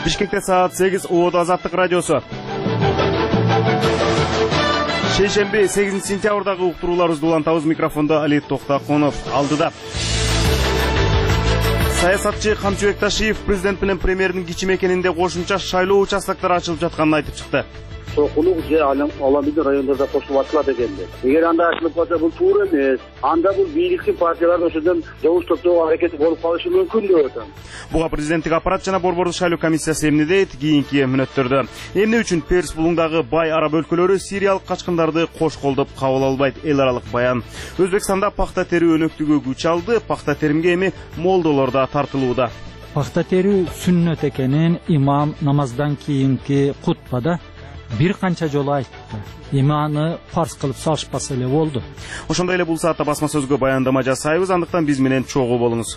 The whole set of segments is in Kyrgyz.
Бишкекте саат 8 Уода Азаттык радиосу. Шейшемби 8 сентябрдагы уктурууларыбызды улантабыз. Микрофонда Али Токтакунов алдыда. Саясатчы Камчыбек Ташиев президент менен премьердин кичимекенинде кошумча шайлоо участоктары ачылып жатканын айтып чыкты. Сокулук же аламидин райондордо кошулуп ачылат экенди. Эгер анда ачылып калса бул туура эмес. Анда бул бийликтин партиялардын ошодон жабыш топтоо аракети болуп калышы мүмкүн деп атам. Буга президенттик аппарат жана Борбордук шайлоо комиссиясы эмне дейт? Кийинки мүнөттөрдө. Эмне үчүн Перс булуңдагы бай араб өлкөлөрү сириялык качкындарды кош колдоп кабыл албайт? Эл аралык баян. Өзбекстанда пахта терүү өнөктүгү күч алды. Пахта теримге эми молдолор да тартылууда. Пахта терүү сүннөт экенин имам намаздан кийинки кутбада бир канча жолу айтты. Иманы фарз кылып салышпаса эле болду. Ошондой эле бул саатта басма сөзгө баяндама жасайбыз, андыктан биз менен чогуу болуңуз.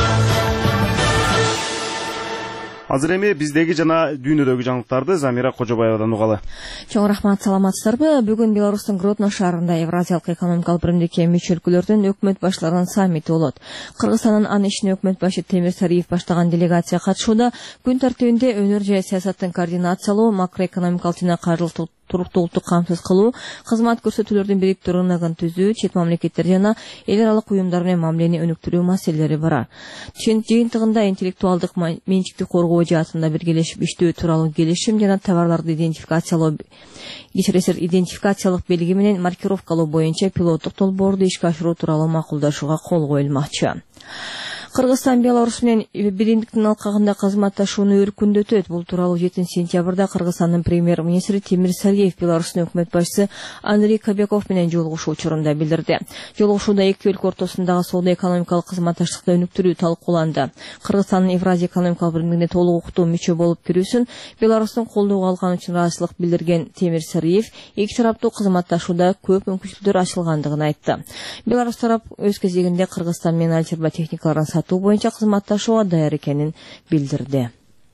Азыр эми биздеги жана дүйнөдөгү жаңылыктарды Замира Кожобаевадан угалы. Чоң рахмат, саламатсыздарбы? Бүгүн Беларустун Гродно шаарында Евразиялык экономикалык биримдикке мүчө өлкөлөрдүн өкмөт баштарынын саммити болот. Кыргызстандын анын ичинде өкмөт башы Темир Сариев баштаган делегация катышууда. Күн тартибинде өнөр жай саясаттын координациялоо, макроэкономикалык жана каржылык туруктуулукту камсыз кылуу, кызмат көрсөтүүлөрдүн бириктүү рыногун түзүү, чет мамлекеттер жана эл аралык уюмдар менен мамилени өнүктүрүү маселелери бар. Жыйынтыгында интеллектуалдык менчикти коргоо жаатында биргелешип иштөө тууралуу келишим жана товарларды идентификациялык белги менен маркировкалоо боюнча пилоттук долбоорду ишке ашыруу тууралуу макулдашууга кол коюлмакчы. Кыргызстан Беларусь менен биримдиктин алкагында кызматташууну өркүндөтөт. Бул тууралуу 7 сентябрда Кыргызстандын премьер-министри Темир Сариев Беларустун өкмөт башчысы Андрей Кобяков менен жолугушуу учурунда билдирди. Жолугушууда эки өлкө ортосундагы соода-экономикалык кызматташтыкты өнүктүрүү талкууланды. Кыргызстандын Евразия экономикалык биримдигине толук укуктуу мүчө болуп кирүүсүн Беларустун колдоого алганы үчүн ыраазычылык билдирген Темир Сариев эки тараптуу кызматташууда көп мүмкүнчүлүктөр ачылгандыгын айтты. Беларусь тарап өз кезегинде Кыргызстан менен алчырба техникаларын сатуу боюнча кызматташууга даяр экенин билдирди.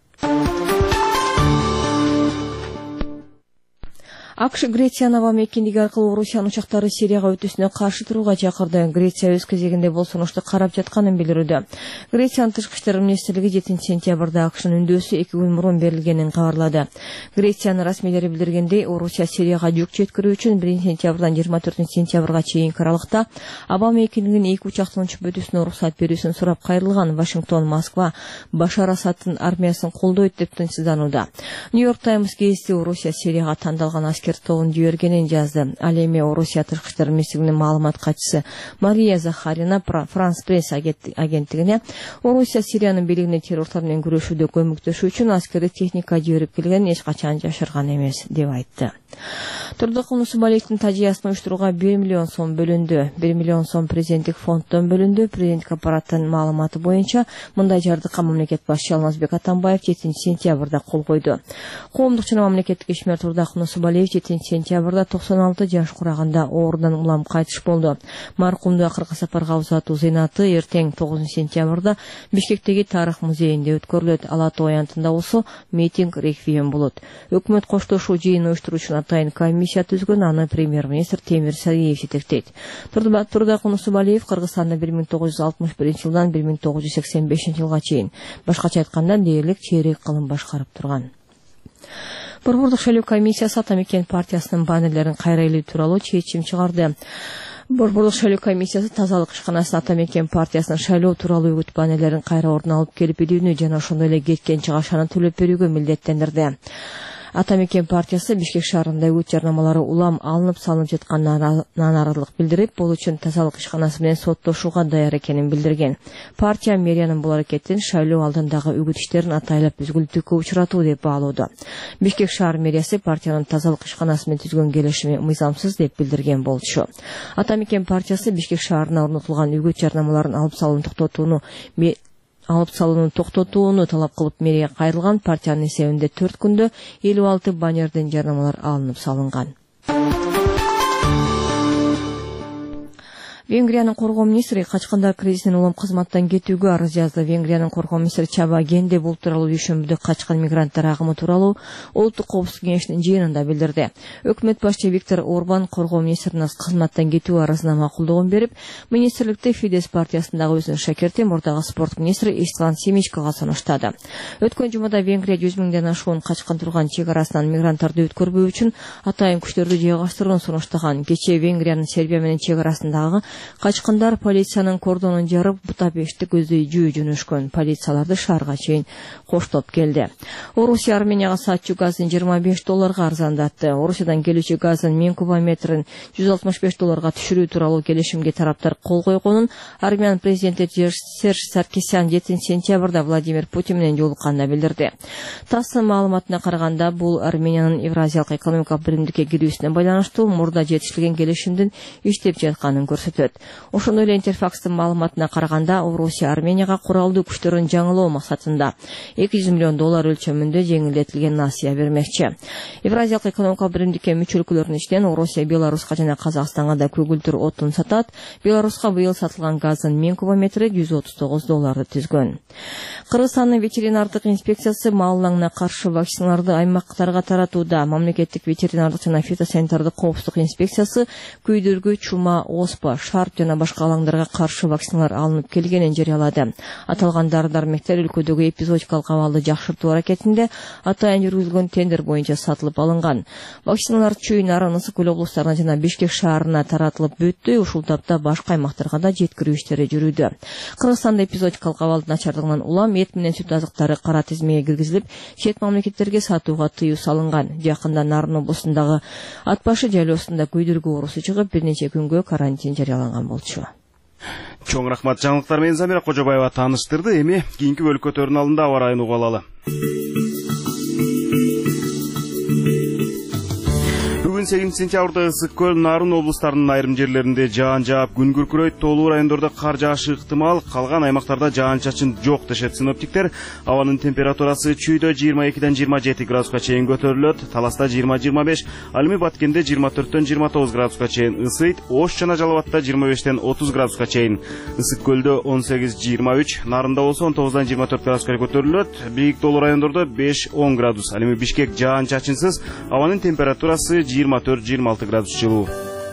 АКШ Грециянын аба мекендиги аркылуу Орусиянын учактары Сирияга өтүүсүнө каршы турууга чакырды. Греция өз кезегинде бул сунушту карап жатканын билдирүүдө. Грециянын тышкы иштер министрлиги 7 сентябрда АКШнын үндөөсү 2 күн мурун берилгенин кабарлады. Грециянын расмийлери билдиргендей, Орусия Сирияга жүк жеткирүү үчүн 1 сентябрдан 24 сентябрга чейинки аралыкта аба мекендигинин 2 учактын учуп өтүүсүнө уруксат берүүсүн сурап кайрылган. Вашингтон, Москва Башар Асадтын армиясын колдойт деп тынчсызданууда. Нью-Йорк Таймс гезити Орусия Сирияга тандалган аскер тобун жибергенин жазды. Ал эми Орусия тышкы иштер министрлигинин маалымат катчысы Мария Захарина Франс пресс агенттигине Орусия Сириянын бийлигине террордор менен күрөшүүдө көмөктөшүү үчүн аскердик техника жиберип келгенин эч качан жашырган эмес деп айтты. Турдукул Нусубалиевдин тажыясын уюштурууга 1 миллион сом бөлүндү. 1 миллион сом президенттик фонддон бөлүндү. Президенттик аппараттын маалыматы боюнча мындай жардыкка мамлекет башчы Алмазбек Атамбаев 7 сентябрда кол койду. Коомдук жана мамлекеттик ишмер Турдукул Нусубалиев 7 сентябрда 96 жаш курагында оорудан улам кайтыш болду. Маркумду акыркы сапарга узатуу зыйнаты эртең 9 сентябрда Бишкектеги тарых музейинде өткөрүлөт. Ала Тоо аянтында болсо митинг реквием болот. Өкмөт коштошуу жыйын уюштуруучу атайын комиссия түзгөн, аны премьер-министр Темир Сариев жетектейт. Турдукул Нусубалиев Кыргызстанда 1961 жылдан 1985 жылга чейин, башкача айтканда дээрлик чейрек кылым башкарып турган. Борбордук шайлоо комиссиясы Атамекен партиясынын баннерлерин кайра илүү тууралуу чечим чыгарды. Борбордук шайлоо комиссиясы тазалык ишканасы Атамекен партиясынын шайлоо тууралуу үгүт баннерлерин кайра ордуна алып келип илүүнү жана ошондой эле кеткен чыгашаны төлөп берүүгө милдеттендирди. Атамекен партиясы Бишкек шаарында үгүт жарнамалары улам алынып салынып жатканына нааразылык билдирип, бул үчүн тазалык ишканасы менен соттошууга даяр экенин билдирген. Партия мэриянын бул аракетин шайлоо алдындагы үгүт иштерин атайлап үзгүлтүүккө учуратуу деп баалоодо. Бишкек шаар мэриясы партиянын тазалык ишканасы менен түзгөн келишими мыйзамсыз деп билдирген болчу. Атамекен партиясы Бишкек шаарына орнотулган үгүт жарнамаларын алып салууну токтотууну талап кылып мэрия кайрылган. Партиянын эсебинде 4 күндө 56 баннерден жарнамалар алынып салынган. Венгриянын коргоо министри качкандар кризисинен улам кызматтан кетүүгө арыз жазды. Венгриянын коргоо министри Чаба Генде бул тууралуу дүйшөмбүдө качкан мигранттар агымы тууралуу Улуттук коопсуздук кеңешинин жыйынында билдирди. Өкмөт башчы Виктор Орбан коргоо министринин кызматтан кетүү арызына макулдугун берип, министрликте Фидес партиясындагы өзүнүн шакерти мурдагы спорт министри Истван Семичкага сунуштады. Өткөн жумада Венгрия 100 миңден ашуун качкан турган чек арасынан мигранттарды өткөрбөө үчүн атайын күчтөрдү жайгаштырууну сунуштаган. Кечээ Венгриянын Сербия менен чек арасындагы качкандар полициянын кордонун жарып Будапештти көздөй жөнөшкөн. Полицияларды шаарга чейин коштоп келди. Орусия Арменияга сатчу газын $25 арзандатты. Орусиядан келүүчү газын 1000 кубометрин $165 түшүрүү тууралуу келишимге тараптар кол койгонун Армян президенти Серж Саркисян 7 сентябрда Владимир Путин менен жолукканда билдирди. ТАСС маалыматына караганда бул Армениянын Евразиялык экономикалык биримдикке кирүүсүнө байланыштуу мурда жетишилген келишимдин иштеп жатканын көрсөтөт. Ошондой эле Интерфакстын маалыматына караганда Орусия Арменияга куралдуу күчтөрүн жаңылоо максатында $200 миллион өлчөмүндө жеңилдетилген насыя бермекчи. Евразиялык экономикалык биримдикке мүчө өлкөлөрдүн ичинен Орусия Беларуска жана Казакстанга да көгүлдүр отун сатат. Беларуска быйыл сатылган газдын 1000 кубометри $139 түзгөн. Кыргызстандын ветеринардык инспекциясы маллаңына каршы вакциналарды аймактарга таратууда. Мамлекеттик ветеринардык жана фитосанитардык коопсуздук инспекциясы күйдүргү, чума, оспа, шарп жана башка алаңдарга каршы вакциналар алынып келгенин жарыялады. Аталган дары-дармектер өлкөдөгү эпизодикалык абалды жакшыртуу аракетинде атайын жүргүзүлгөн тендер боюнча сатылып алынган. Вакциналар Чүй, Нарын, Ысык көл облустарына жана Бишкек шаарына таратылып бүттү. Ушул тапта башка аймактарга да жеткирүү иштери жүрүүдө. Кыргызстанда эпизодикалык абалдын начардыгынан улам эт менен сүт азыктары кара тизмеге киргизилип, чет мамлекеттерге сатууга тыюу салынган. Жакында Нарын облусундагы ат башы жайлоосунда күйдүргү оорусу чыгып, бир нече күнгө карантин жарыяланган болчу. Чоң рахмат, жаңылыктар менен Замира Кожобаева тааныштырды. Эми кийинки бөлкөтөрдүн алдында аба райын угуп алалы. Бүгүн 8 сентябрда Ысык көл, Нарын облустарынын айрым жерлеринде жаан жаап, күн күркүрөйт, тоолуу райондордо кар жаашы ыктымал, калган аймактарда жаан-чачын жок дешет синоптиктер. Абанын температурасы Чүйдө 22-ден 27 градуска чейин көтөрүлөт, Таласта 20-25, ал эми Баткенде 24-төн 29 градуска чейин ысыйт, Ош жана Жалал Абадта 25-тен 30 градуска чейин. Ысык көлдө 18-23, Нарында болсо 19-дан 24 градуска көтөрүлөт, бийик тоолуу райондордо 5-10 градус. Ал эми Бишкек жаан-чачынсыз, абанын температурасы 24-26 градус жылуу.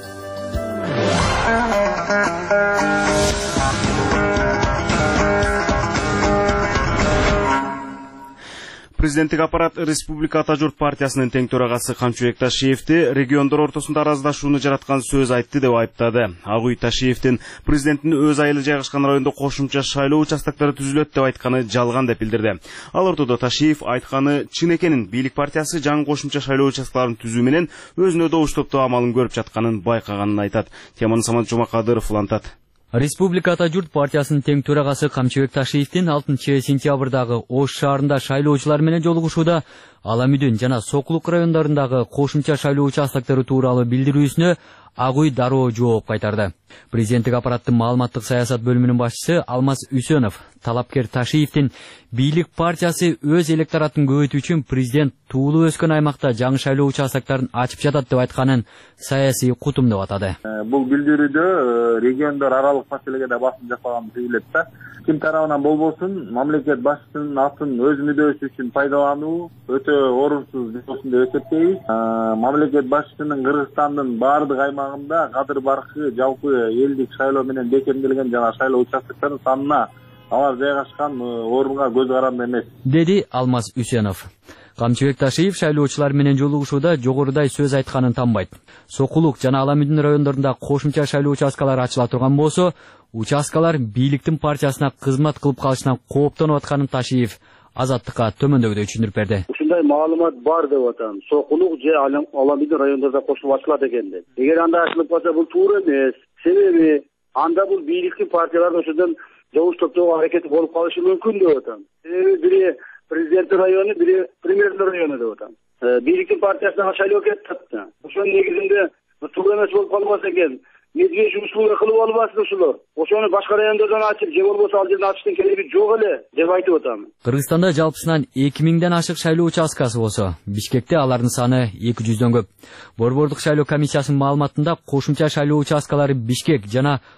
Президенттик аппарат Республика Ата Журт партиясынын тең төрагасы Камчыбек Ташиевди региондор ортосунда араздашууну жараткан сөз айтты деп айыптады. Ак үй Ташиевдин президенттин өз айылы жайгашкан райондо кошумча шайлоо участоктору түзүлөт деп айтканы жалган деп билдирди. Ал ортодо Ташиев айтканы чын экенин, бийлик партиясы жаңы кошумча шайлоо участокторун түзүү менен өзүнө добуш топтоо амалын көрүп жатканын байкаганын айтат. Теманы Самат Жумакадыров улантат. Республика Ата Журт партиясынын тең төрагасы Камчыбек Ташиевдин 6 сентябрдагы Ош шаарында шайлоочулар менен жолугушууда Аламүдүн жана Сокулук райондорундагы кошумча шайлоо участоктору тууралуу билдирүүсүнө Ак үй дароо жооп кайтарды. Президенттик аппараттын маалыматтык саясат бөлүмүнүн башчысы Алмаз Үсөнов талапкер Ташиевдин бийлик партиясы өз электоратын көбөйтүү үчүн президент туулуу өскөн аймакта жаңы шайлоо участокторун ачып жатат деп айтканын саясий кутум деп атады. Бул билдирүүдө региондор аралык маселеге да басым жасалганы сезилет да. Ким тарабынан болбосун мамлекет башчысынын атын өз мүдөөсү үчүн пайдалануу өтө орунсуз болсун деп эсептейбиз. Мамлекет башчысынын Кыргызстандын баардык аймагында кадыр баркы жалпы элдик шайлоо менен бекемделген жана шайлоо участокторунун санына алар жайгашкан орунга көз каранды эмес, деди Алмаз Үсөнов. Камчыбек Ташиев шайлоочулар менен жолугушууда жогорудай сөз айтканын танбайт. Сокулук жана Аламүдүн райондорунда кошумча шайлоо участкалары ачыла турган болсо, участкалар бийликтин партиясына кызмат кылып калышынан кооптонуп атканын Ташиев Азаттыкка төмөндөгүдөй түшүндүрүп берди. Ушундай маалымат бар деп атам. Сокулук же Аламүдүн райондорунда кошулуп ачылат экенди. Эгер анда ачылып калса бул туура эмес. Себеби анда бул бийликтин партиялары ошондон добуш топтоого аракети болуп калышы мүмкүн деп атам. Себеби бири президенттик району, бири премьердик району деп атам. Бийликтин партиясына шайлоо кетти. Ошонун негизинде туура эмес болуп калбаса экен. Медвежий услуга кылып албасын ушулар. Ошону башка райондордон ачып, же болбосо ал жерден ачыштын кереги жок эле деп айтып атам. Кыргызстанда жалпысынан 2000ден ашык шайлоо участкасы болсо, Бишкекте алардын саны 200дөн көп. Борбордук шайлоо комиссиясынын маалыматында кошумча шайлоо участкалары Бишкек жана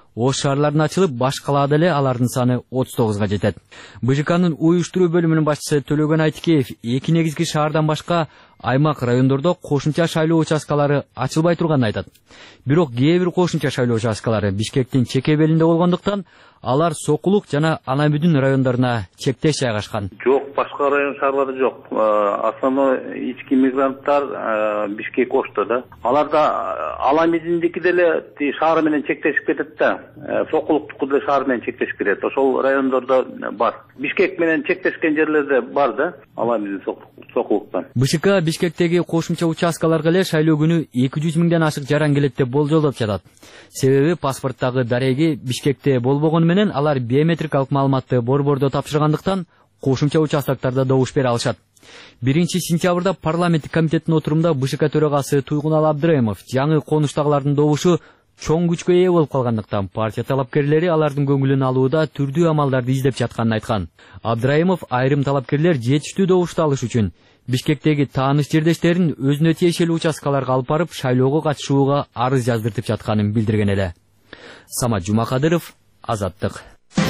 Ош шаарларында ачылып, баш калаада эле алардын саны 39га жетет. БЖКнын уюштуруу бөлүмүнүн башчысы Төлөгөн Айтикеев 2 негизги шаардан башка аймак райондордо кошумча шайлоо участкалары ачылбай турганын айтат. Бирок кээ бир кошумча шайлоо участкалары Бишкектин чеке белинде болгондуктан алар Сокулук жана Анабүдүн райондоруна чектеш жайгашкан. Жок, башка район шаарлары жок. Основной ички мигранттар Бишкек Ошто да. Аларда Аламидиндики деле шаар менен чектешип кетет да. Сокулуктуку деле шаар менен чектешип кетет. Ошол райондордо бар. Бишкек менен чектешкен жерлерде бар да, Аламидин Сокулуктан. БШК Бишкектеги кошумча участкаларга эле шайлоо күнү 200 миңден ашык жаран келет деп болжолдоп жатат. Себеби паспорттагы дареги Бишкекте болбогону менен алар биометрикалык маалыматты борбордо тапшыргандыктан кошумча участкаларда добуш бере алышат. 1-сентябрда парламенттик комитеттин отурумунда БШК төрагасы Туйгунал Абдраимов жаңы конуштагылардын добушу чоң күчкө ээ болуп калгандыктан партия талапкерлери алардын көңүлүн алууда түрдүү амалдарды издеп жатканын айткан. Абдраимов айрым талапкерлер жетиштүү добушту алыш үчүн Бишкектеги тааныш жердештерин өзүнө тиешелүү участкаларга алып барып шайлоого катышууга арыз жаздыртып жатканын билдирген эле. Самат Жумакадыров, Азаттык.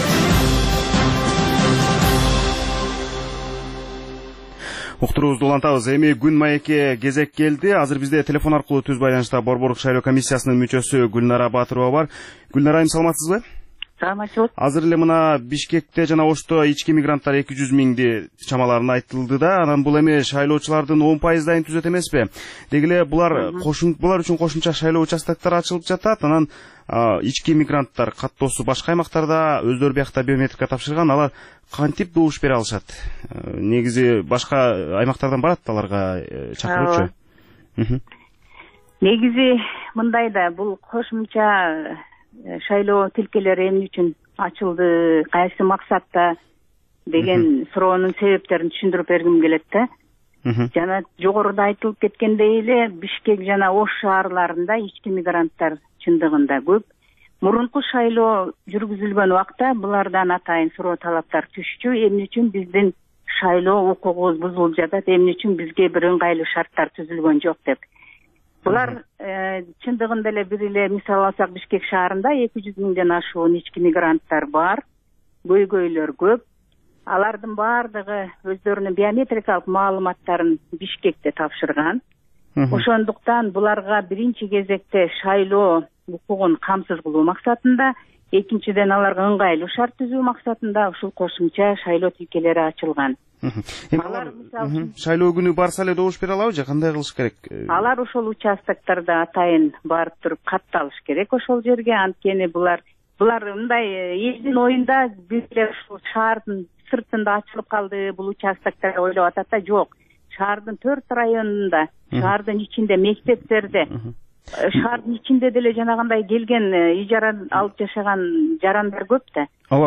Уктуруубузду улантабыз. Эми күн маекке кезек келди. Азыр бизде телефон аркылуу түз байланышта Борборлук шайлоо комиссиясынын мүчөсү Гүлнара Батырова бар. Гүлнара, саламатсызбы? Саламатчылык. Азыр эле мына Бишкекте жана Ошто ички мигранттар 200 миңди чамаларын айтылды да, анан бул эми шайлоочулардын 10%дайын түзөт эмеспи? Деги эле булар үчүн кошумча шайлоо участоктор ачылып жатат, анан ички мигранттар каттоосу башка аймактарда өздөрү биякта биометрика тапшырган, алар кантип добуш бере алышат? Негизи башка аймактардан барат аларга чакыруучу. Негизи мындай да, бул кошумча шайлоо тилкелери эмне үчүн ачылды, кайсы максатта деген суроонун себептерин түшүндүрүп бергим келет да. Жана жогоруда айтылып кеткендей эле Бишкек жана Ош шаарларында ички мигранттар чындыгында көп. Мурунку шайлоо жүргүзүлгөн убакта булардан атайын суроо талаптар түшчү. Эмне үчүн биздин шайлоо укугубуз бузулуп жатат, эмне үчүн бизге бир ыңгайлуу шарттар түзүлгөн жок деп. Булар чындыгында эле бир эле мисал алсак Бишкек шаарында 200 миңден ашуун ички мигранттар бар, көйгөйлөр көп. Алардын баардыгы өздөрүнүн биометрикалык маалыматтарын Бишкекте тапшырган. Ошондуктан буларга биринчи кезекте шайлоо укугун камсыз кылуу максатында, экинчиден аларга ыңгайлуу шарт түзүү максатында ушул кошумча шайлоо тилкелери ачылган. Алар шайлоо күнү барса эле добуш бере алабы же кандай кылыш керек? Алар ошол участоктордо атайын барып туруп катталыш керек ошол жерге. Анткени булар мындай элдин оюнда бир эле ушул шаардын сыртында ачылып калды бул участоктор ойлоп атат да, жок. Шаардын 4 районунда, шаардын ичинде мектептерде, шаардын ичинде деле жанагындай келген ижара алып жашаган жарандар көп да.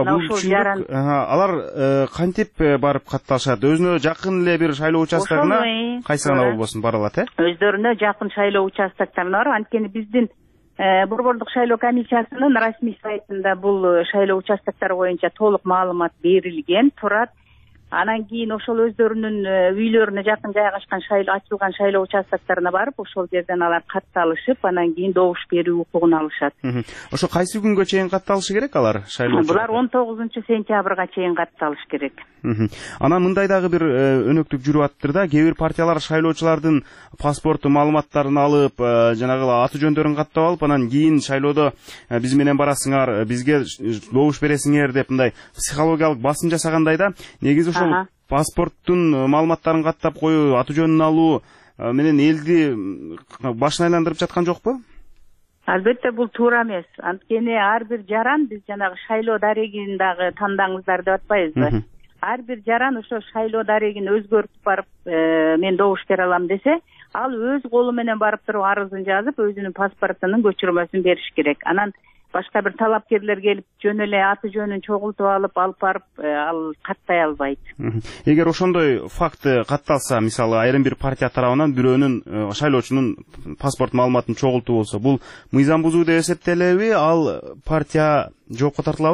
Алар кантип барып катталышат? Өзүнө жакын эле бир шайлоо участогуна кайсы гана болбосун бара алат, Өздөрүнө жакын шайлоо участокторуна бар. Анткени биздин Борборлук шайлоо комиссиясынын расмий сайтында бул шайлоо участоктору боюнча толук маалымат берилген турат. Анан кийин ошол өздөрүнүн үйлөрүнө жакын жайгашкан ачылган шайлоо участокторуна барып, ошол жерден алар катталышып, анан кийин добуш берүү укугун алышат. Ошо кайсы күнгө чейин катталышы керек алар шайлоочулар? Булар 19-сентябрга чейин катталыш керек. Анан мындай дагы бир өнөктүк жүрүп атыптыр да, кээ бир партиялар шайлоочулардын паспорту маалыматтарын алып, жанагы аты жөндөрүн каттап алып, анан кийин шайлоодо биз менен барасыңар, бизге добуш бересиңер деп мындай психологиялык басым жасагандай да. Негизи ошол паспорттун маалыматтарын каттап коюу, аты жөнүн алуу менен элди башын айландырып жаткан жокпу? Албетте бул туура эмес. Анткени ар бир жаран, биз жанагы шайлоо дарегин дагы тандаңыздар деп атпайбызбы? Ар бир жаран ошо шайлоо дарегин өзгөртүп барып, мен добуш бере алам десе, ал өз колу менен барып туруп арызын жазып, өзүнүн паспортунун көчүрмөсүн бериш керек. Анан башка бир талапкерлер келип жөн эле аты жөнүн чогултуп алып барып, ал каттай албайт. Эгер ошондой факт катталса, мисалы айрым бир партия тарабынан бирөөнүн шайлоочунун паспорт маалыматын чогултуу болсо, бул мыйзам бузуу деп эсептелеби? Ал партия жоопко тартылабы?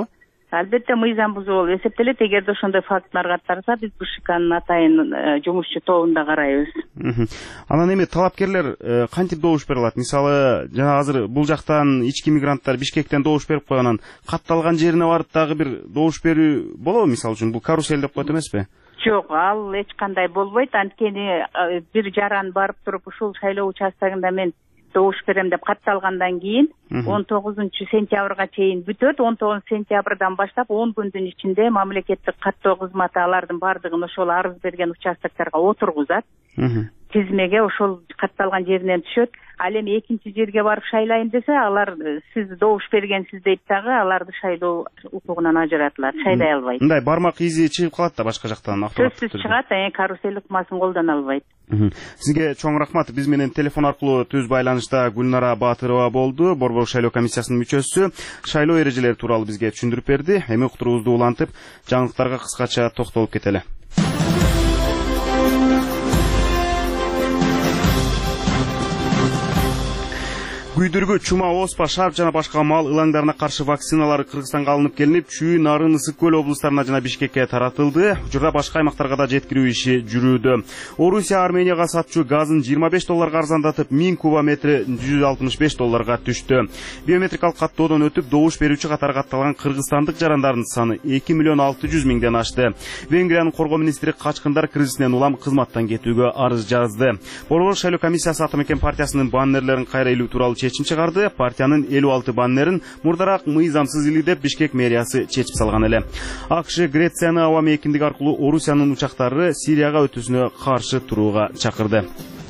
Албетте мыйзам бузуу болуп эсептелет. Эгерде ошондой фактылар катталса, биз БШКнын атайын жумушчу тобунда карайбыз. Анан эми талапкерлер кантип добуш бере алат? Мисалы, жана азыр бул жактан ички мигранттар Бишкектен добуш берип койгонун катталган жерине барып дагы бир добуш берүү болобу? Мисалы үчүн бул карусель деп коет эмеспи? Жок, ал эч кандай болбойт. Анткени бир жаран барып туруп ушул шайлоо участогунда мен добуш берем деп катталгандан кийин 19-сентябрга чейин бүтөт. 19-сентябрдан баштап 10 күндүн ичинде мамлекеттик каттоо кызматы алардын бардыгын ошол арыз берген участокторго отургузат. Тизмеге ошол катталган жеринен түшөт. Ал эми экинчи жерге барып шайлайын десе, алар сиз добуш бергенсиз дейт дагы, аларды шайлоо укугунан ажыратылат, шайлай албайт. Мындай бармак изи чыгып калат да башка жактан автоматтык түрдө. Сөзсүз чыгат, карусель ыкмасын колдоно албайт. Сизге чоң рахмат. Биз менен телефон аркылуу түз байланышта Гүлнара Баатырова болду, Борбор шайлоо комиссиясынын мүчөсү. Шайлоо эрежелери тууралуу бизге түшүндүрүп берди. Эми уктуруубузду улантып, жаңылыктарга кыскача токтолуп кетели. Күйдүргү, чума, оспа, шарп жана башка мал ылаңдарына каршы вакциналар Кыргызстанга алынып келинип, Чүй, Нарын, Ысык көл облустарына жана Бишкекке таратылды. Учурда башка аймактарга да жеткирүү иши жүрүүдө. Орусия Арменияга сатчу газын $25 арзандатып, 1000 кубометри $165 түштү. Биометрикалык каттоодон өтүп, добуш берүүчү катары катталган кыргызстандык жарандардын саны 2.600.000 ашты. Венгриянын коргоо министри качкындар кризисинен улам кызматтан кетүүгө арыз жазды. Борбор шайлоо комиссиясы Ата Мекен партиясынын баннерлерин кайра илүү тууралуу чечим чыгарды. Партиянын 56 баннерин мурдараак мыйзамсыз илүү деп Бишкек мэриясы чечип салган эле. АКШ Грецияны аба мейкиндиги аркылуу Орусиянын учактары Сирияга өтүүсүнө каршы турууга чакырды.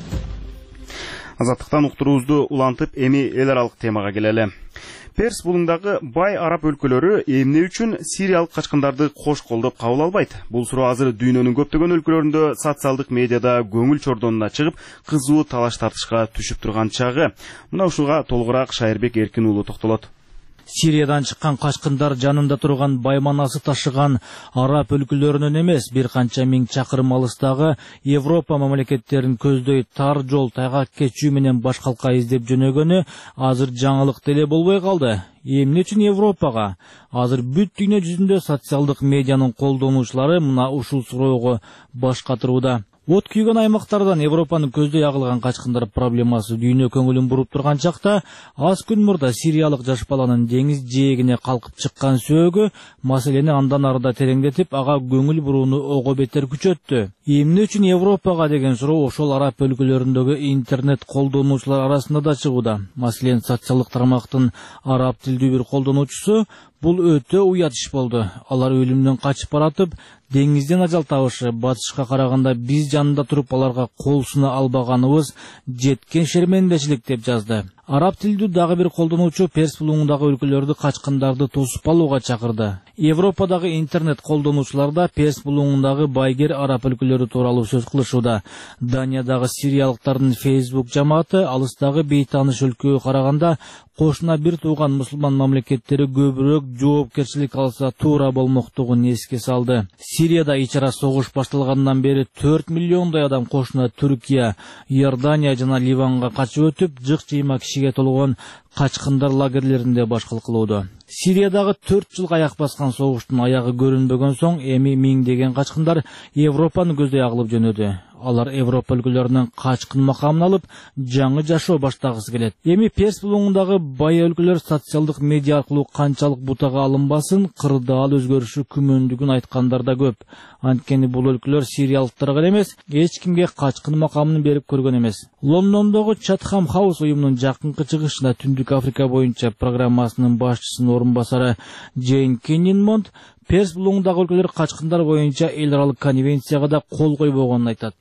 Азаттыктан уктуруубузду улантып, эми эл аралык темага келели. Перс булуңдагы бай араб өлкөлөрү эмне үчүн сириялык качкындарды кош колдоп кабыл албайт? Бул суроо азыр дүйнөнүн көптөгөн өлкөлөрүндө социалдык медиада көңүл чордонуна чыгып, кызуу талаш тартышка түшүп турган чагы. Мына ушуга толугураак Шайырбек Эркин уулу токтолот. Сириядан чыккан качкындар жанында турган байманасы ташыган араб өлкөлөрүнөн эмес, бир канча миң чакырым алыстагы Европа мамлекеттерин көздөй тар жол тайгак кечүү менен баш калка издеп жөнөгөнү азыр жаңылык деле болбой калды. Эмне үчүн Европага? Азыр бүт дүйнө жүзүндө социалдык медианын колдонуучулары мына ушул суроого баш катырууда. От күйгөн аймактардан Европанын көздөй агылган качкындар проблемасы дүйнө көңүлүн буруп турган чакта, аз күн мурда сириялык жаш баланын деңиз жээгине калкып чыккан сөөгү маселени андан арыда тереңдетип, ага көңүл бурууну ого бетер күчөттү. Эмне үчүн Европага деген суроо ошол араб өлкөлөрүндөгү интернет колдонуучулар арасында да чыгууда. Маселен, социалдык тармактын араб тилдүү бир колдонуучусу бул өтө уят иш болду. Алар өлүмдөн качып баратып, деңизден ажал табышы, батышка караганда биз жанында туруп аларга кол суна албаганыбыз жеткен шермендечилик деп жазды. Араб тилдүү дагы бир колдонуучу Перс булуңундагы өлкөлөрдү качкындарды тосуп алууга чакырды. Европадагы интернет колдонуучулар да Перс булуңундагы байгер араб өлкөлөрү тууралуу сөз кылышууда. Даниядагы сириялыктардын Facebook жамааты алыстагы бейтаныш өлкөгө караганда кошуна бир тууган мусулман мамлекеттери көбүрөөк жоопкерчилик алса туура болмоктугун эске салды. Сирияда ичара согуш башталгандан бери 4 миллиондой адам кошуна Түркия, Иордания жана Ливанга качып өтүп, жык-жыйма кишиге толгон качкындар лагерлеринде башкал кылууда. Сириядагы 4 жылга аяк баскан согуштун аягы көрүнбөгөн соң эми миңдеген качкындар Европаны көздөй агылып жөнөдү. Алар Европа өлкөлөрүнөн качкын макамын алып, жаңы жашоо баштагысы келет. Эми Перс булуңундагы бай өлкөлөр социалдык медиа аркылуу канчалык бутага алынбасын, кырдаал өзгөрүшү күмөндүгүн айткандар да көп. Анткени бул өлкөлөр сириялыктарга эмес, эч кимге качкын макамын берип көргөн эмес. Лондондогу Chatham House уюмунун жакынкы чыгышында Түндүк Африка боюнча программасынын башчысынын орун басары Джейн Киннинмонт Перс булуңундагы өлкөлөр качкындар боюнча эл аралык конвенцияга да кол койбогонун айтат.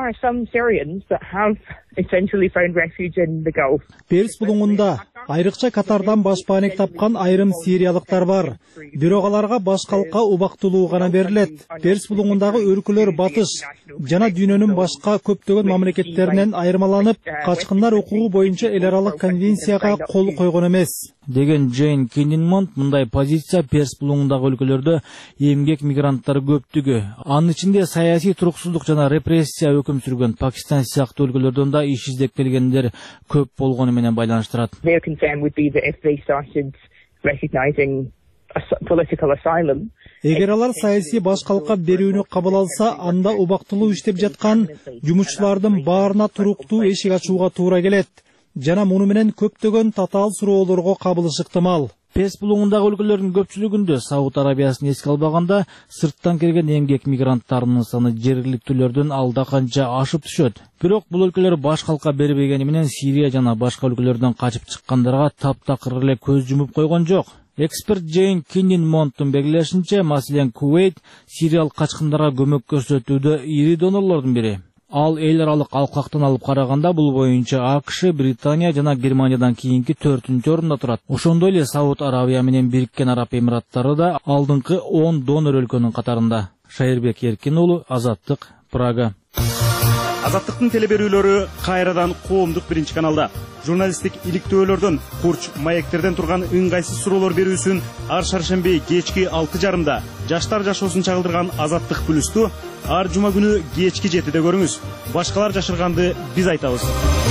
Перс булуңунда айрыкча Катардан башпаанек тапкан айрым сириялыктар бар. Бирок аларга баш калка убактылуу гана берилет. Перс булуңундагы өлкөлөр батыш жана дүйнөнүн башка көптөгөн мамлекеттеринен айырмаланып, качкындар укугу боюнча эл аралык конвенцияга кол койгон эмес деген Джейн Киннинмонт. Мындай позиция Перс булуңундагы өлкөлөрдө эмгек мигранттары көптүгү, анын ичинде саясий туруксуздук жана репрессия өкүм сүргөн Пакистан сыяктуу өлкөлөрдөн да иш издеп келгендер көп болгону менен байланыштырат. Эгер алар саясий башкалка берүүнү кабыл алса, анда убактылуу иштеп жаткан жумушчулардын баарына туруктуу эшик ачууга туура келет жана муну менен көптөгөн татаал суроолорго кабылыш ыктымал. Перс булуңундагы өлкөлөрдүн көпчүлүгүндө Сауд Арабиясын эске албаганда сырттан келген эмгек мигранттарынын саны жергиликтүүлөрдөн алда канча ашып түшөт. Бирок бул өлкөлөр баш калка бербегени менен Сирия жана башка өлкөлөрдөн качып чыккандарга таптакыр эле көз жумуп койгон жок. Эксперт Джейн Киннинмонттун белгилешинче, маселен Кувейт сириялык качкындарга көмөк көрсөтүүдө ири донорлордун бири. Ал эл аралык алкактан алып караганда бул боюнча АКШ, Британия жана Германиядан кийинки 4-орунда турат. Ошондой эле Сауд Арабия менен Бириккен Араб Эмираттары да алдыңкы 10 донор өлкөнүн катарында. Шайырбек Эркин уулу, Азаттык, Прага. Азаттыктын телеберүүлөрү кайрадан коомдук биринчи каналда. Журналисттик иликтөөлөрдөн, курч маектерден турган ыңгайсыз суроолор берүүсүн ар шаршемби кечки 6:30 жаштар жашоосун чагылдырган Азаттык плюсту ар жума күнү кечки 7-де көрүңүз. Башкалар жашырганды биз айтабыз.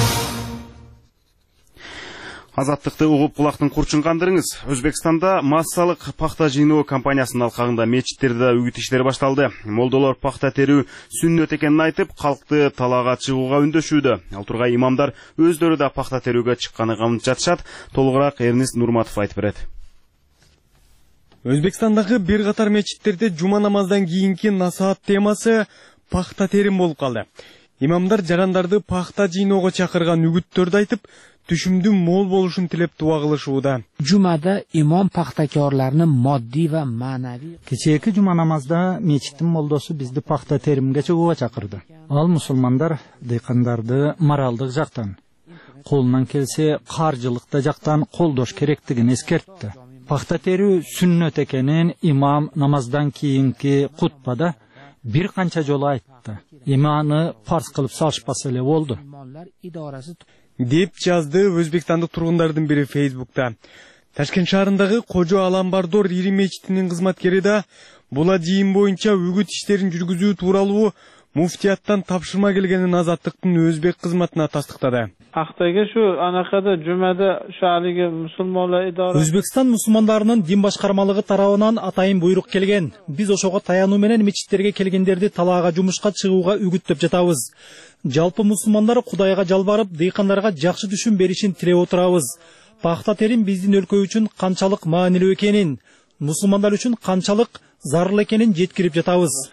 Азаттыкты угуп кулактын курчун кандырыңыз. Өзбекстанда массалык пахта жыйноо кампаниясынын алкагында мечиттерде үгүт иштери башталды. Молдолор пахта терүү сүннөт экенин айтып, калкты талаага чыгууга үндөшүүдө. Ал тургай имамдар өздөрү да пахта терүүгө чыкканы камтып жатышат. Толугураак Эрнест Нурматов айтып берет. Өзбекстандагы бир катар мечиттерде жума намаздан кийинки насаат темасы пахта терим болуп калды. Имамдар жарандарды пахта жыйноого чакырган үгүттөрдү айтып, түшүмдүн мол болушун тилеп дуа кылышууда. Жумада имам пахтакорларны moddiy va ma'naviy. Кечээки жума намазда мечиттин молдосу бизди пахта теримге чыгууга чакырды. Ал мусулмандар дыйкандарды моралдык жактан, колунан келсе каржылыкта жактан колдош керектигин эскертти. Пахта терүү сүннөт экенин имам намаздан кийинки кутбада бир канча жолу айтты. Иманы фарз кылып салышпаса эле болду деп жазды өзбекстандык тургундардын бири Facebook'та. Ташкент шаарындагы Кожо Аламбардор ири мечитинин кызматкери да бул жыйын боюнча үгүт иштерин жүргүзүү тууралуу муфтияттан тапшырма келгенин Азаттыктын өзбек кызматына тастыктады. Ақтайга шу анакада жумада шаалиги мусулманлар идара. Өзбекстан мусулмандарынын дин башкармалыгы тарабынан атайын буйрук келген. Биз ошого таянуу менен мечиттерге келгендерди талаага жумушка чыгууга үгүттөп жатабыз. Жалпы мусулмандар Кудайга жалбарып, дыйкандарга жакшы түшүм беришин тилеп отурабыз. Пахта терим биздин өлкө үчүн канчалык маанилүү экенин, мусулмандар үчүн канчалык зарыл экенин жеткирип жатабыз.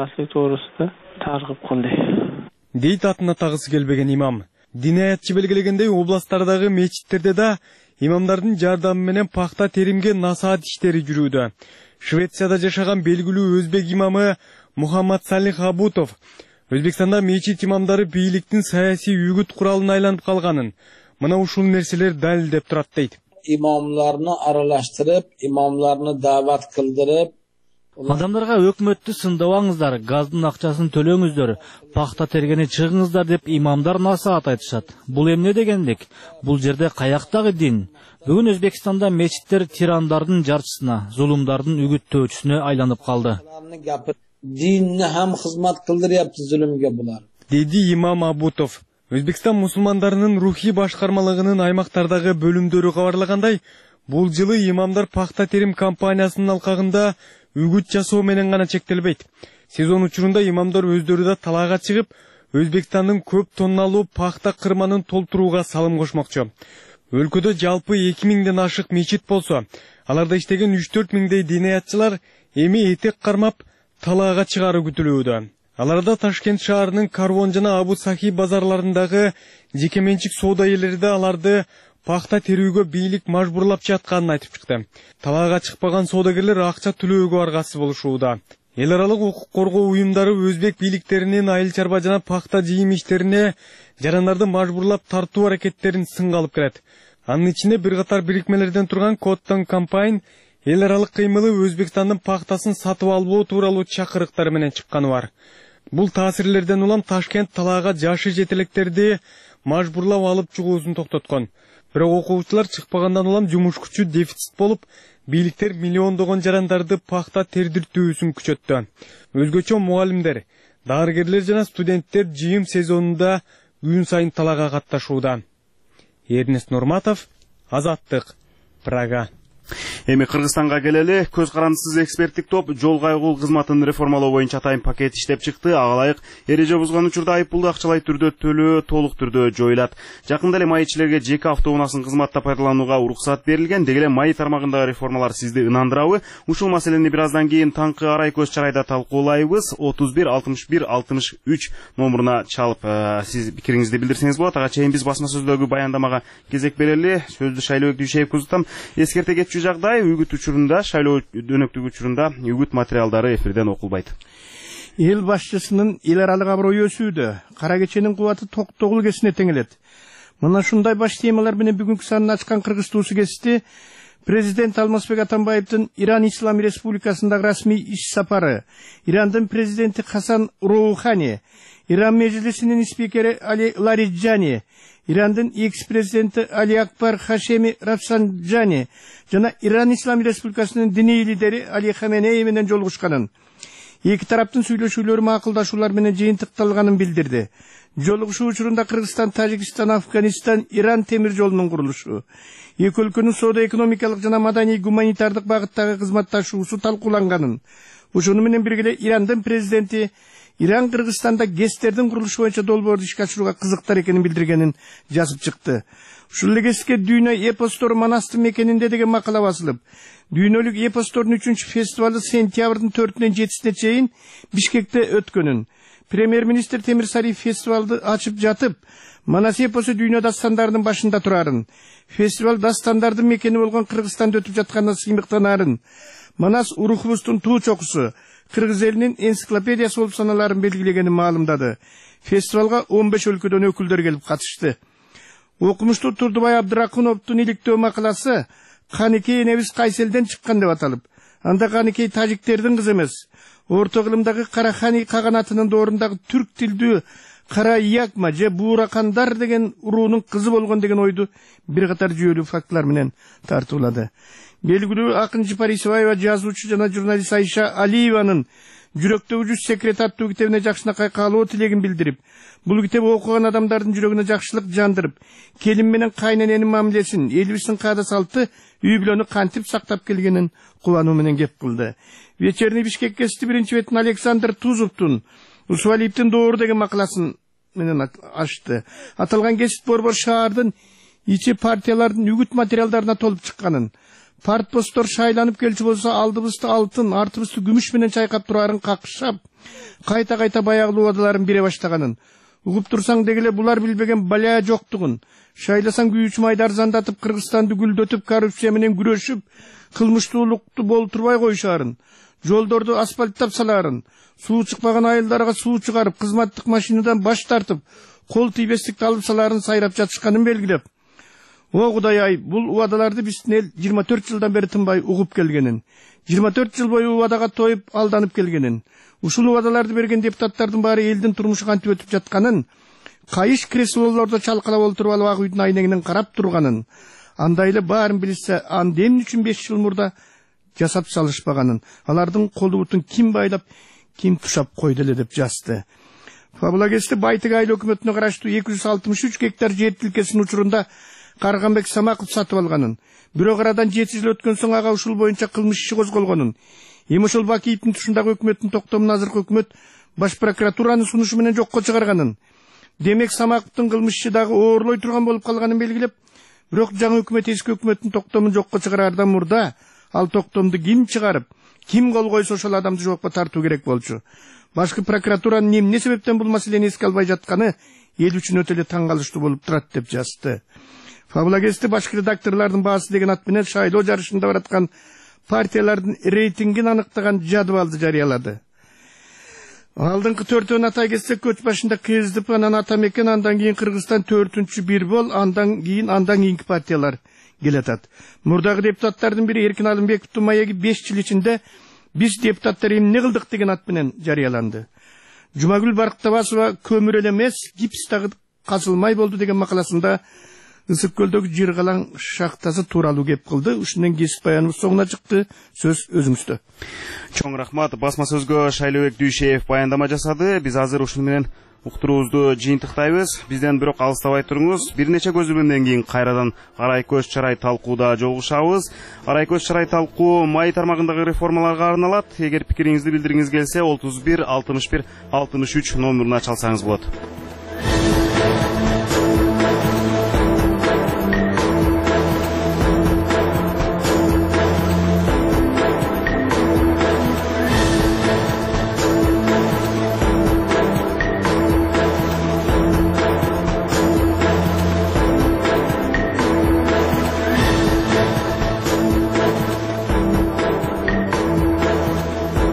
Дейт атына тагысы келбеген имам. Динаятчы белгилегендей областтардагы мечиттерде да имамдардын жардамы менен пахта теримге насаат иштери жүрүүдө. Швецияда жашаган белгилүү өзбек имамы Мухаммад Салих Абутов Өзбекстанда мечит имамдары бийликтин саясий үгүт куралына айланып калганын, мына ушул нерселер далилдеп турат дейт. Имамларны аралаштырып, имамларны даават кылдырып, адамдарга өкмөттү сындабаңыздар, газдын акчасын төлөңүздөр, пахта тергени чыгыңыздар деп имамдар насаат айтышат. Бул эмне дегендик? Бул жерде каяктагы дин? Бүгүн Өзбекстанда мечиттер тирандардын жарчысына, зулумдардын үгүттөөчүсүнө айланып калды. Dinni ham xizmat qildiryapti zulmga bular. Dedi имам Абутов. Өзбекстан мусулмандарынын рухий башкармалыгынын аймактардагы бөлүмдөрү кабарлагандай, бул жылы имамдар пахта терим кампаниясынын алкагында үгүт жасоо менен гана чектелбейт. Сезон учурунда имамдар өздөрү да талаага чыгып, Өзбекстандын көп тонналуу пахта кырманын толтурууга салым кошмокчу. Өлкөдө жалпы 2000ден ашык мечит болсо, аларда иштеген 3-4 миңдей динаятчылар эми этек кармап талаага чыгары күтүлүүдө. Аларда Ташкент шаарынын Карвон жана Абу Сахи базарларындагы жекеменчик соода ээлери да аларды пахта терүүгө бийлик мажбурлап жатканын айтып чыкты. Талаага чыкпаган соодагерлер акча төлөөгө аргасыз болушууда. Эл аралык укук коргоо уюмдары өзбек бийликтеринин айыл чарба жана пахта жыйым иштерине жарандарды мажбурлап тартуу аракеттерин сынга алып келет. Анын ичинде бир катар бирикмелерден турган Коттон Кампайн эл аралык кыймылы Өзбекстандын пахтасын сатып албоо тууралуу чакырыктар менен чыкканы бар. Бул таасирлерден улам Ташкент талаага жашы жетелектерди мажбурлап алып чыгуусун токтоткон. Бирок окуучулар чыкпагандан улам жумуш күчү дефицит болуп, бийликтер миллиондогон жарандарды пахта тердиртүүсүн күчөттү. Өзгөчө мугалимдер, дарыгерлер жана студенттер жыйым сезонунда күн сайын талаага катташууда. Эрнест Нурматов, Азаттык, Прага. Эми Кыргызстанга келели, көз карандысыз эксперттик топ жол кайгыл кызматын реформалоо боюнча атайын пакет иштеп чыкты. Ага ылайык эреже бузган учурда айыппулду акчалай түрдө төлөө толук түрдө жоюлат. Жакында эле майчилерге жеке автоунаасын кызматта пайдаланууга уруксат берилген. Деги эле май тармагындагы реформалар сизди ынандырабы? Ушул маселени бир аздан кийин таңкы арай көз чарайда талкуулайбыз. 31-61-63 номуруна чалып сиз пикириңизди билдирсеңиз болот. Ага чейин биз басма сөздөгү баяндамага кезек берели. Сөздү Шайлообек Дүйшеевке узатам. Эскерте кетчү жагдай үгүт учурунда, шайлоо өнөктүк учурунда үгүт материалдары эфирден окулбайт. Эл башчысынын эл аралык аброю өсүүдө, кара кеченин кубаты токтогул кесине теңелет. Мына ушундай баш темалар менен бүгүнкү санын ачкан Кыргыз туусу кести президент Алмазбек Атамбаевдин Иран Ислам Республикасындагы расмий иш сапары, Ирандын президенти Хасан Роухани, Иран межлисинин спикери Али Лариджани, Ирандын экс-президенти Али Акбар Хашеми Рафсанджани жана Иран Ислам Республикасынын диний лидери Али Хаменеи менен жолугушканын. Эки тараптын сүйлөшүүлөрү макулдашуулар менен жыйынтыкталганын билдирди. Жолугушуу учурунда Кыргызстан, Тажикстан, Афганистан, Иран темир жолунун курулушу, эки өлкөнүн соода-экономикалык жана маданий-гуманитардык багыттагы кызматташуусу талкууланганын. Ошону менен бирге эле Ирандын президенти Иран Кыргызстанда ГЭСтердин курулушу боюнча долбоорду ишке ашырууга кызыктар экенин билдиргенин жазып чыкты. Ушул эле кезекте дүйнө эпостор Манастын мекенинде деген макала басылып, дүйнөлүк эпостордун 3-чү фестивалы сентябрдын 4-нөн 7-сине чейин Бишкекте өткөнүн. Премьер-министр Темир Сариев фестивалды ачып жатып, Манас эпосу дүйнө дастандардын башында турарын. Фестиваль дастандардын мекени болгон Кыргызстанда өтүп жатканына сыймыктанарын. Манас урухубуздун туу чокусу, Кыргыз элинин энциклопедиясы болуп саналарын белгилегенин маалымдады. Фестивалга 15 өлкөдөн өкүлдөр келип катышты. Окумуштуу Турдубай Абдракуновдун иликтөө макаласы Каникей энебиз кайсы элден чыккан деп аталып. Анда Каникей тажиктердин кызы эмес. Орто кылымдагы Карахани каганатынын доорундагы түрк тилдүү Кара Якма же Бууракандар деген уруунун кызы болгон деген ойду бир катар жүйөлүү фактылар менен тартуулады. Белгилүү акын Жипар Исабаева жазуучу жана журналист Айша Алиеванын Жүрөктөгү жүз секрет аттуу китебине жакшынакай каалоо тилегин билдирип, бул китеп окуган адамдардын жүрөгүнө жакшылык жандырып, келин менен кайнененин мамилесин, элибиздин каада салты, үй бүлөнү кантип сактап келгенин кубануу менен кеп кылды. Вечерний Бишкек гезити биринчи бетин Александр Тузовдун Усвалиевдин доору деген макаласын менен ачты. Аталган гезит борбор шаардын ичи партиялардын үгүт материалдарына толуп чыкканын, партпосттор шайланып келчү болсо алдыбызды алтын, артыбызды күмүш менен чайкап турарын какшап, кайта-кайта баягылуу убадаларын бере баштаганын. Угуп турсаң дегеле булар билбеген баля жоктугун, шайласаң күйүүчү майды арзандатып, Кыргызстанды гүлдөтүп, коррупция менен күрөшүп, кылмыштуулукту болтурбай коюшарын, жолдорду асфальттап саларын, суу чыкпаган айылдарга суу чыгарып, кызматтык машинадан баш тартып, кол тийбестикти алып саларын сайрап жатышканын белгилеп, о Кудай-ай, бул убадаларды биздин эл 24 жылдан бери тынбай угуп келгенин, 24 жыл бою убадага тоюп алданып келгенин, ушул убадаларды берген депутаттардын баары элдин турмушу кантип өтүп жатканын, кайыш креслолордо чалкалап олтуруп алып ак үйдүн айнегинен карап турганын, андай эле баарын билсе, анда эмне үчүн 5 жыл мурда жасап салышпаганын, алардын колу бутун ким байлап, ким тушап койду эле деп жазды. Фабулагесте Байтык айыл өкмөтүнө караштуу 263 гектар жер тилкесинин учурунда Карганбек Самаков сатып алганын, бирок арадан 7 жыл өткөн соң ага ушул боюнча кылмыш иши козголгонун, эми ошол Бакиевдин тушундагы өкмөттүн токтомун азыркы өкмөт баш прокуратуранын сунушу менен жокко чыгарганын, демек Самаковдун кылмыш иши дагы оорлой турган болуп калганын белгилеп, бирок жаңы өкмөт эски өкмөттүн токтомун жокко чыгарардан мурда ал токтомду ким чыгарып, ким кол койсо ошол адамды жоопко тартуу керек болчу. Башкы прокуратуранын эмне себептен бул маселени эске албай жатканы эл үчүн өтө эле таң калыштуу болуп турат деп жазды. Фабулагесте башкы редакторлордун баасы деген ат менен шайлоо жарышында бараткан партиялардын рейтингин аныктаган жадыбалды жарыялады. Алдыңкы 4-өн атай кетсек, көч башында КСДП, анан Атамекен, андан кийин Кыргызстан 4-чү бир бол, андан кийинки партиялар келатат. Мурдагы депутаттардын бири Эркин Алымбековдун маеги 5 жыл ичинде биз депутаттар эмне кылдык деген ат менен жарыяланды. Жумагүл Барктабасова көмүр эле эмес, гипс дагы казылмай болду деген макаласында Ысык көлдөгү Жыргалаң шахтасы тууралуу кеп кылды. Ушундан кесип баяныбыз соңуна чыкты. Сөз өзүңүздө. Чоң рахмат. Басма сөзгө Шайлообек Дүйшеев баяндама жасады. Биз азыр ушуну менен уктуруубузду жыйынтыктайбыз. Бизден бирок алыстабай туруңуз. Бир нече көзөмөлдөн кийин кайрадан арай көз чарай талкууда жолугушабыз. Арай көз чарай талкуу май тармагындагы реформаларга арналат. Эгер пикириңизди билдиргиңиз келсе 31 61 63 номуруна чалсаңыз болот.